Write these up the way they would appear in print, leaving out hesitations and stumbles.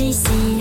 ici.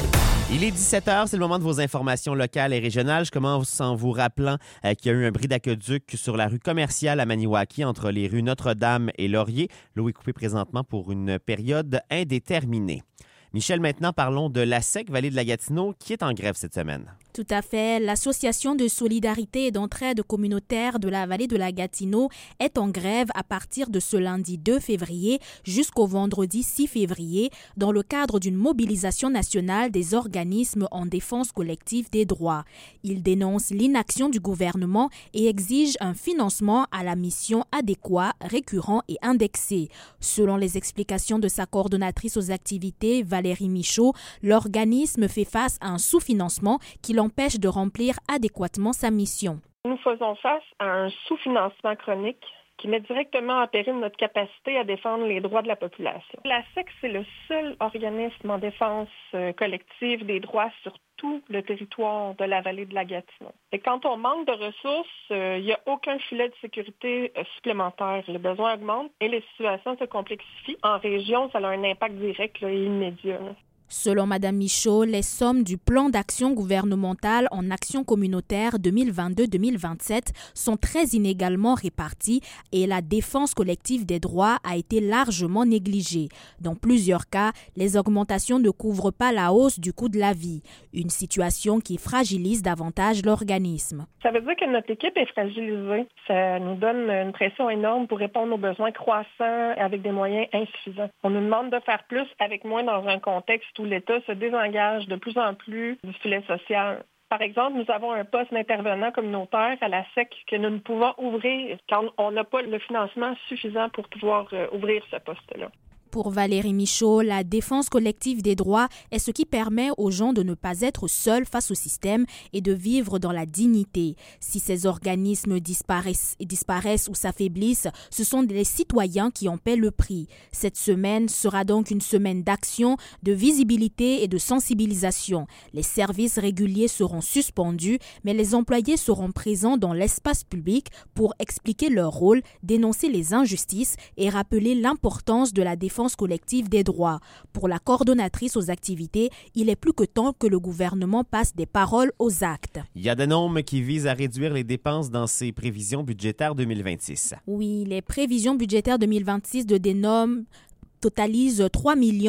Il est 17h, c'est le moment de vos informations locales et régionales. Je commence en vous rappelant qu'il y a eu un bris d'aqueduc sur la rue commerciale à Maniwaki entre les rues Notre-Dame et Laurier. L'eau est coupée présentement pour une période indéterminée. Michel, maintenant parlons de l'ASEC Vallée de la Gatineau qui est en grève cette semaine. Tout à fait. L'Association de solidarité et d'entraide communautaire de la Vallée de la Gatineau est en grève à partir de ce lundi 2 février jusqu'au vendredi 6 février dans le cadre d'une mobilisation nationale des organismes en défense collective des droits. Ils dénoncent l'inaction du gouvernement et exigent un financement à la mission adéquat, récurrent et indexé. Selon les explications de sa coordonnatrice aux activités, Valérie Michaud, l'organisme fait face à un sous-financement qui l'empêche de remplir adéquatement sa mission. Nous faisons face à un sous-financement chronique qui met directement en péril notre capacité à défendre les droits de la population. l'ASEC, c'est le seul organisme en défense collective des droits sur tout le territoire de la Vallée de la Gatineau. Et quand on manque de ressources, il n'y a aucun filet de sécurité supplémentaire. Le besoin augmente et les situations se complexifient. En région, ça a un impact direct et immédiat. Selon Mme Michaud, les sommes du plan d'action gouvernementale en action communautaire 2022-2027 sont très inégalement réparties et la défense collective des droits a été largement négligée. Dans plusieurs cas, les augmentations ne couvrent pas la hausse du coût de la vie, une situation qui fragilise davantage l'organisme. Ça veut dire que notre équipe est fragilisée. Ça nous donne une pression énorme pour répondre aux besoins croissants avec des moyens insuffisants. On nous demande de faire plus avec moins dans un contexte où l'État se désengage de plus en plus du filet social. Par exemple, nous avons un poste d'intervenant communautaire à la SEC que nous ne pouvons ouvrir quand on n'a pas le financement suffisant pour pouvoir ouvrir ce poste-là. Pour Valérie Michaud, la défense collective des droits est ce qui permet aux gens de ne pas être seuls face au système et de vivre dans la dignité. Si ces organismes disparaissent ou s'affaiblissent, ce sont les citoyens qui en paient le prix. Cette semaine sera donc une semaine d'action, de visibilité et de sensibilisation. Les services réguliers seront suspendus, mais les employés seront présents dans l'espace public pour expliquer leur rôle, dénoncer les injustices et rappeler l'importance de la défense collective des droits. Pour la coordonnatrice aux activités, il est plus que temps que le gouvernement passe des paroles aux actes. Il y a des normes qui visent à réduire les dépenses dans ses prévisions budgétaires 2026. Oui, les prévisions budgétaires 2026 de DENOM totalise 3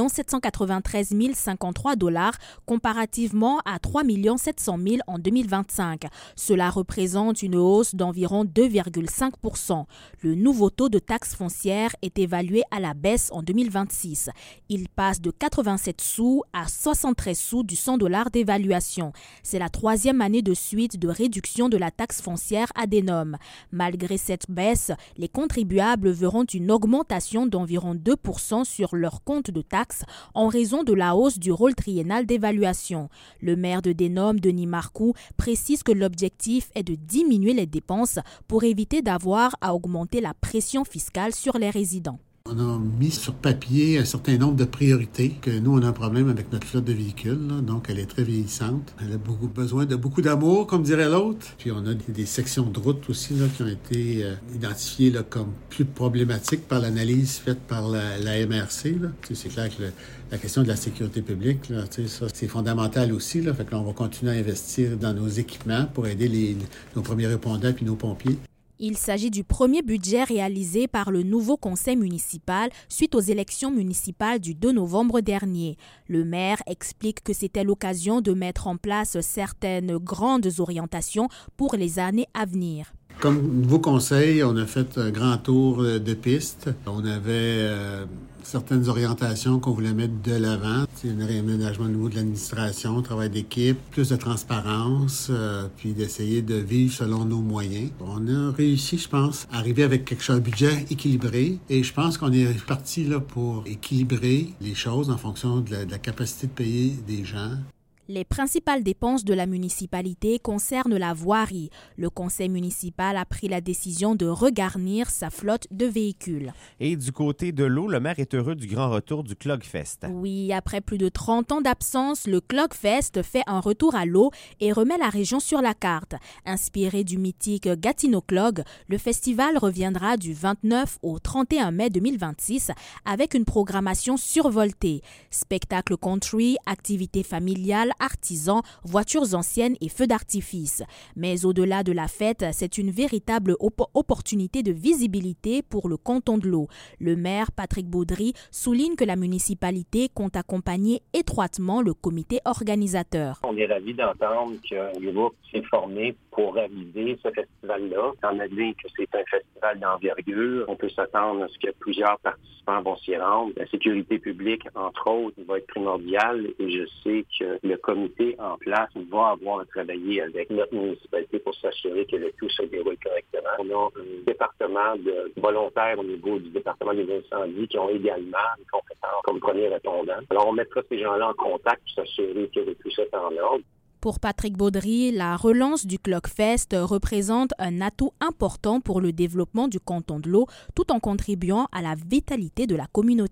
793 053 $ comparativement à 3 700 000 en 2025. Cela représente une hausse d'environ 2,5 %. Le nouveau taux de taxe foncière est évalué à la baisse en 2026. Il passe de 87 sous à 73 sous du 100 $ d'évaluation. C'est la troisième année de suite de réduction de la taxe foncière à DENOM. Malgré cette baisse, les contribuables verront une augmentation d'environ 2 % sur leur compte de taxes en raison de la hausse du rôle triennal d'évaluation. Le maire de DENOM, Denis Marcoux, précise que l'objectif est de diminuer les dépenses pour éviter d'avoir à augmenter la pression fiscale sur les résidents. On a mis sur papier un certain nombre de priorités, que nous, on a un problème avec notre flotte de véhicules, là, donc elle est très vieillissante. Elle a besoin de beaucoup d'amour, comme dirait l'autre. Puis on a des sections de route aussi là, qui ont été identifiées là, comme plus problématiques par l'analyse faite par la MRC. Là. C'est clair que la question de la sécurité publique, là, ça, c'est fondamental aussi. Là. Fait que là, on va continuer à investir dans nos équipements pour aider nos premiers répondants puis nos pompiers. Il s'agit du premier budget réalisé par le nouveau conseil municipal suite aux élections municipales du 2 novembre dernier. Le maire explique que c'était l'occasion de mettre en place certaines grandes orientations pour les années à venir. Comme nouveau conseil, on a fait un grand tour de piste. On avait certaines orientations qu'on voulait mettre de l'avant. Un réaménagement au niveau de l'administration, travail d'équipe, plus de transparence, puis d'essayer de vivre selon nos moyens. On a réussi, je pense, à arriver avec un budget équilibré. Et je pense qu'on est parti là pour équilibrer les choses en fonction de la capacité de payer des gens. Les principales dépenses de la municipalité concernent la voirie. Le conseil municipal a pris la décision de regarnir sa flotte de véhicules. Et du côté de l'eau, le maire est heureux du grand retour du Clogfest. Oui, après plus de 30 ans d'absence, le Clogfest fait un retour à l'eau et remet la région sur la carte. Inspiré du mythique Gatineau Clog, le festival reviendra du 29 au 31 mai 2026 avec une programmation survoltée. Spectacles country, activités familiales, artisans, voitures anciennes et feux d'artifice. Mais au-delà de la fête, c'est une véritable opportunité de visibilité pour le canton de l'Eau. Le maire, Patrick Baudry, souligne que la municipalité compte accompagner étroitement le comité organisateur. On est ravis d'entendre qu'un groupe s'est formé pour réaliser ce festival-là. Étant donné que c'est un festival d'envergure, on peut s'attendre à ce que plusieurs participants vont s'y rendre. La sécurité publique, entre autres, va être primordiale et je sais que le comité en place va avoir à travailler avec notre municipalité pour s'assurer que le tout se déroule correctement. On a un département de volontaires au niveau du département des incendies qui ont également des compétences comme premier répondant. Alors, on mettra ces gens-là en contact pour s'assurer que le tout est en ordre. Pour Patrick Baudry, la relance du Clogfest représente un atout important pour le développement du canton de l'Eau tout en contribuant à la vitalité de la communauté.